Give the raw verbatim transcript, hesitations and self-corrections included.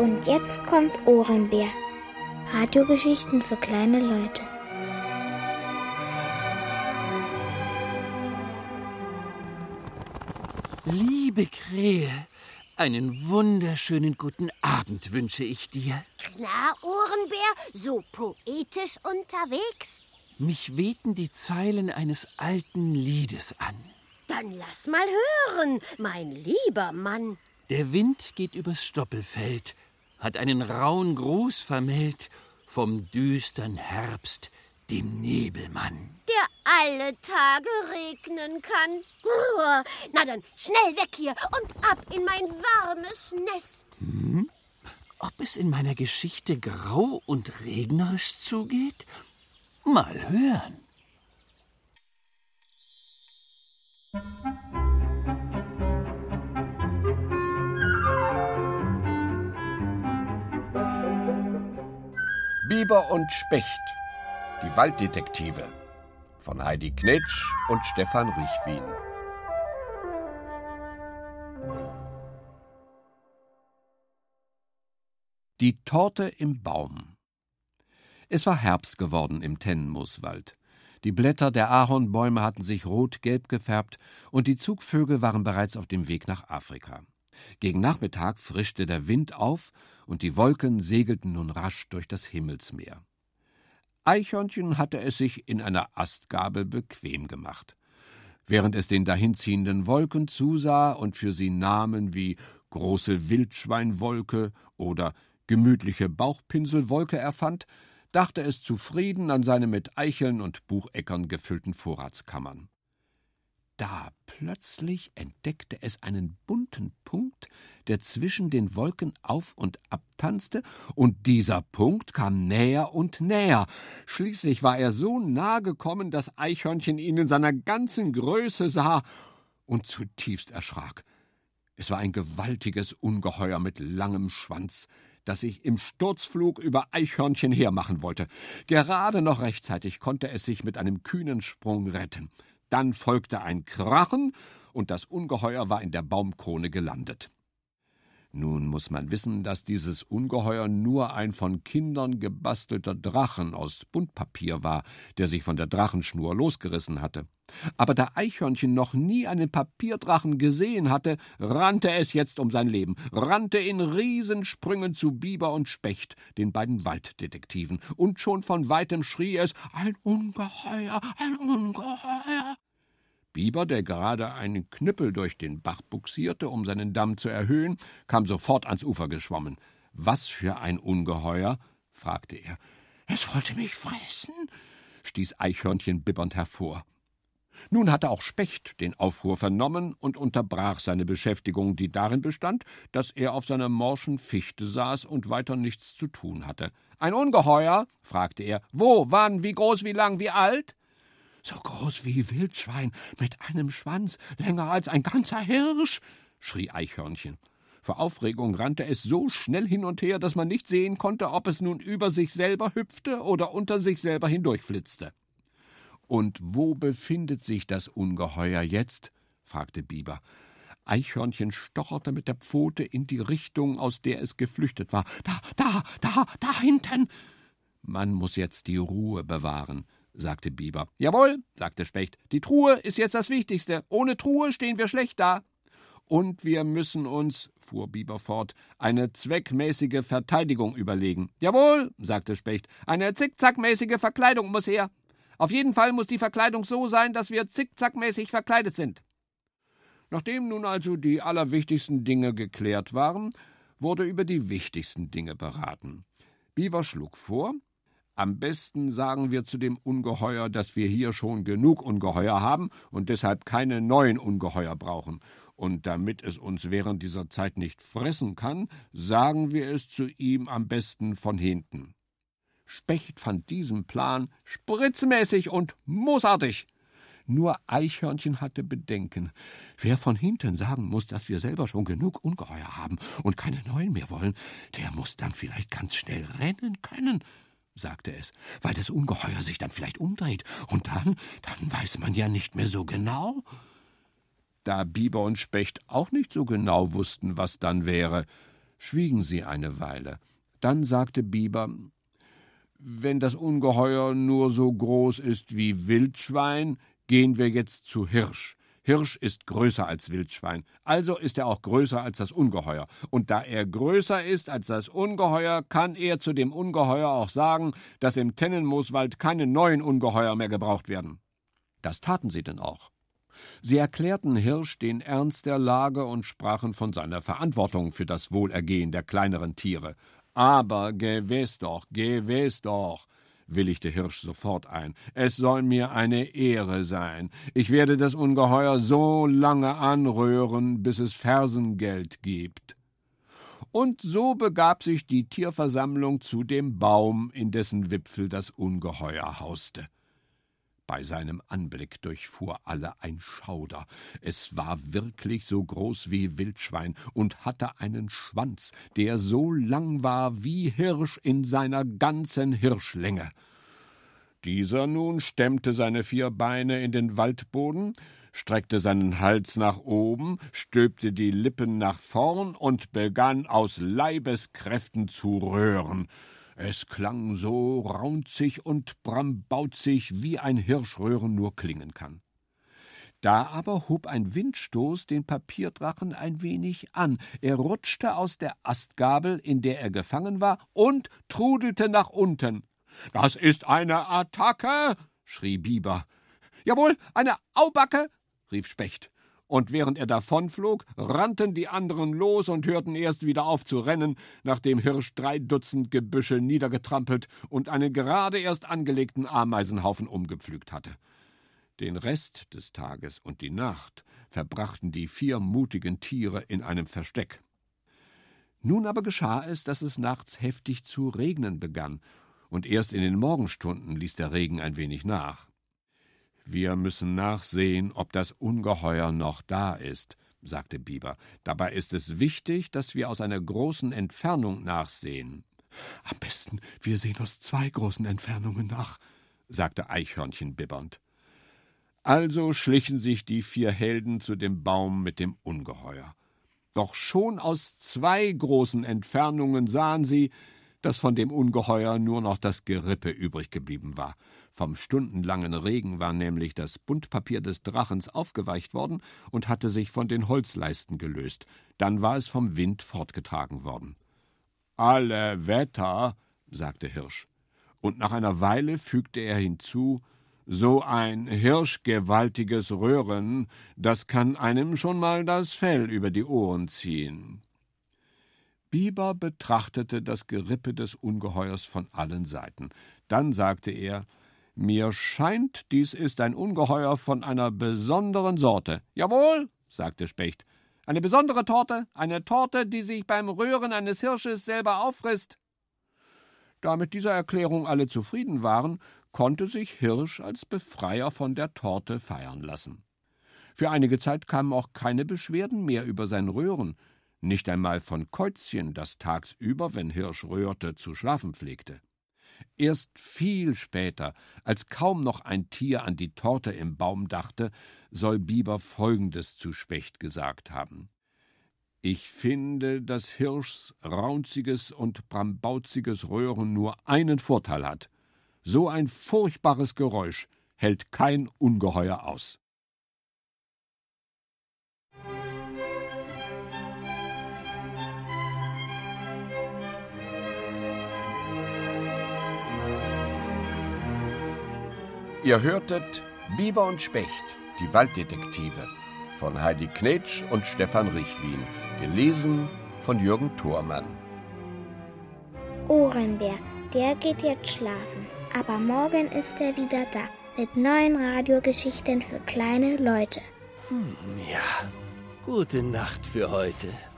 Und jetzt kommt Ohrenbär. Radiogeschichten für kleine Leute. Liebe Krähe, einen wunderschönen guten Abend wünsche ich dir. Klar, Ohrenbär, so poetisch unterwegs. Mich wehten die Zeilen eines alten Liedes an. Dann lass mal hören, mein lieber Mann. Der Wind geht übers Stoppelfeld, hat einen rauen Gruß vermählt vom düstern Herbst, dem Nebelmann. Der alle Tage regnen kann. Na dann, schnell weg hier und ab in mein warmes Nest. Hm? Ob es in meiner Geschichte grau und regnerisch zugeht? Mal hören. Biber und Specht, die Walddetektive von Heidi Knetsch und Stefan Richwin. Die Torte im Baum. Es war Herbst geworden im Tennenmooswald. Die Blätter der Ahornbäume hatten sich rot-gelb gefärbt und die Zugvögel waren bereits auf dem Weg nach Afrika. Gegen Nachmittag frischte der Wind auf und die Wolken segelten nun rasch durch das Himmelsmeer. Eichhörnchen hatte es sich in einer Astgabel bequem gemacht. Während es den dahinziehenden Wolken zusah und für sie Namen wie große Wildschweinwolke oder gemütliche Bauchpinselwolke erfand, dachte es zufrieden an seine mit Eicheln und Bucheckern gefüllten Vorratskammern. Da plötzlich entdeckte es einen bunten Punkt, der zwischen den Wolken auf und ab tanzte, und dieser Punkt kam näher und näher. Schließlich war er so nah gekommen, dass Eichhörnchen ihn in seiner ganzen Größe sah und zutiefst erschrak. Es war ein gewaltiges Ungeheuer mit langem Schwanz, das sich im Sturzflug über Eichhörnchen hermachen wollte. Gerade noch rechtzeitig konnte es sich mit einem kühnen Sprung retten. Dann folgte ein Krachen, und das Ungeheuer war in der Baumkrone gelandet. Nun muss man wissen, dass dieses Ungeheuer nur ein von Kindern gebastelter Drachen aus Buntpapier war, der sich von der Drachenschnur losgerissen hatte. Aber da Eichhörnchen noch nie einen Papierdrachen gesehen hatte, rannte es jetzt um sein Leben, rannte in Riesensprüngen zu Biber und Specht, den beiden Walddetektiven, und schon von weitem schrie es: »Ein Ungeheuer, ein Ungeheuer!« Biber, der gerade einen Knüppel durch den Bach buxierte, um seinen Damm zu erhöhen, kam sofort ans Ufer geschwommen. »Was für ein Ungeheuer?« fragte er. »Es wollte mich fressen«, stieß Eichhörnchen bibbernd hervor. Nun hatte auch Specht den Aufruhr vernommen und unterbrach seine Beschäftigung, die darin bestand, dass er auf seiner morschen Fichte saß und weiter nichts zu tun hatte. »Ein Ungeheuer?« fragte er. »Wo, wann, wie groß, wie lang, wie alt?« »So groß wie Wildschwein, mit einem Schwanz, länger als ein ganzer Hirsch«, schrie Eichhörnchen. Vor Aufregung rannte es so schnell hin und her, dass man nicht sehen konnte, ob es nun über sich selber hüpfte oder unter sich selber hindurchflitzte. »Und wo befindet sich das Ungeheuer jetzt?« fragte Biber. Eichhörnchen stocherte mit der Pfote in die Richtung, aus der es geflüchtet war. »Da, da, da, da hinten!« »Man muss jetzt die Ruhe bewahren«, sagte Biber. »Jawohl«, sagte Specht, »die Truhe ist jetzt das Wichtigste. Ohne Truhe stehen wir schlecht da.« »Und wir müssen uns«, fuhr Biber fort, »eine zweckmäßige Verteidigung überlegen.« »Jawohl«, sagte Specht, »eine zickzackmäßige Verkleidung muss her. Auf jeden Fall muss die Verkleidung so sein, dass wir zickzackmäßig verkleidet sind.« Nachdem nun also die allerwichtigsten Dinge geklärt waren, wurde über die wichtigsten Dinge beraten. Biber schlug vor: »Am besten sagen wir zu dem Ungeheuer, dass wir hier schon genug Ungeheuer haben und deshalb keine neuen Ungeheuer brauchen. Und damit es uns während dieser Zeit nicht fressen kann, sagen wir es zu ihm am besten von hinten.« Specht fand diesen Plan spritzmäßig und moosartig. Nur Eichhörnchen hatte Bedenken. Wer von hinten sagen muss, dass wir selber schon genug Ungeheuer haben und keine neuen mehr wollen, der muss dann vielleicht ganz schnell rennen können, sagte es, weil das Ungeheuer sich dann vielleicht umdreht, und dann, dann weiß man ja nicht mehr so genau. Da Biber und Specht auch nicht so genau wussten, was dann wäre, Schwiegen sie eine Weile. Dann sagte Biber: »Wenn das Ungeheuer nur so groß ist wie Wildschwein, gehen wir jetzt zu Hirsch. Hirsch ist größer als Wildschwein, also ist er auch größer als das Ungeheuer. Und da er größer ist als das Ungeheuer, kann er zu dem Ungeheuer auch sagen, dass im Tennenmooswald keine neuen Ungeheuer mehr gebraucht werden.« Das taten sie denn auch. Sie erklärten Hirsch den Ernst der Lage und sprachen von seiner Verantwortung für das Wohlergehen der kleineren Tiere. »Aber gewiss doch, gewiss doch«, willigte Hirsch sofort ein. »Es soll mir eine Ehre sein. Ich werde das Ungeheuer so lange anrühren, bis es Fersengeld gibt.« Und so begab sich die Tierversammlung zu dem Baum, in dessen Wipfel das Ungeheuer hauste. Bei seinem Anblick durchfuhr alle ein Schauder. Es war wirklich so groß wie Wildschwein und hatte einen Schwanz, der so lang war wie Hirsch in seiner ganzen Hirschlänge. Dieser nun stemmte seine vier Beine in den Waldboden, streckte seinen Hals nach oben, stülpte die Lippen nach vorn und begann aus Leibeskräften zu röhren. Es klang so raunzig und brambauzig, wie ein Hirschröhren nur klingen kann. Da aber hob ein Windstoß den Papierdrachen ein wenig an. Er rutschte aus der Astgabel, in der er gefangen war, und trudelte nach unten. »Das ist eine Attacke«, schrie Biber. »Jawohl, eine Aubacke«, rief Specht. Und während er davonflog, rannten die anderen los und hörten erst wieder auf zu rennen, nachdem Hirsch drei Dutzend Gebüsche niedergetrampelt und einen gerade erst angelegten Ameisenhaufen umgepflügt hatte. Den Rest des Tages und die Nacht verbrachten die vier mutigen Tiere in einem Versteck. Nun aber geschah es, dass es nachts heftig zu regnen begann, und erst in den Morgenstunden ließ der Regen ein wenig nach. »Wir müssen nachsehen, ob das Ungeheuer noch da ist«, sagte Biber. »Dabei ist es wichtig, dass wir aus einer großen Entfernung nachsehen.« »Am besten, wir sehen aus zwei großen Entfernungen nach«, sagte Eichhörnchen bibbernd. Also schlichen sich die vier Helden zu dem Baum mit dem Ungeheuer. Doch schon aus zwei großen Entfernungen sahen sie, dass von dem Ungeheuer nur noch das Gerippe übrig geblieben war. Vom stundenlangen Regen war nämlich das Buntpapier des Drachens aufgeweicht worden und hatte sich von den Holzleisten gelöst. Dann war es vom Wind fortgetragen worden. »Alle Wetter«, sagte Hirsch. Und nach einer Weile fügte er hinzu, »so ein hirschgewaltiges Röhren, das kann einem schon mal das Fell über die Ohren ziehen.« Biber betrachtete das Gerippe des Ungeheuers von allen Seiten. Dann sagte er, »Mir scheint, dies ist ein Ungeheuer von einer besonderen Sorte.« »Jawohl«, sagte Specht, »eine besondere Torte, eine Torte, die sich beim Röhren eines Hirsches selber auffrisst.« Da mit dieser Erklärung alle zufrieden waren, konnte sich Hirsch als Befreier von der Torte feiern lassen. Für einige Zeit kamen auch keine Beschwerden mehr über sein Röhren, nicht einmal von Käuzchen, das tagsüber, wenn Hirsch röhrte, zu schlafen pflegte. Erst viel später, als kaum noch ein Tier an die Torte im Baum dachte, soll Biber Folgendes zu Specht gesagt haben. »Ich finde, dass Hirschs raunziges und brambauziges Röhren nur einen Vorteil hat. So ein furchtbares Geräusch hält kein Ungeheuer aus.« Ihr hörtet Biber und Specht, die Walddetektive, von Heidi Knetsch und Stefan Richwin, gelesen von Jürgen Thormann. Ohrenbär, der geht jetzt schlafen, aber morgen ist er wieder da, mit neuen Radiogeschichten für kleine Leute. Hm, ja, gute Nacht für heute.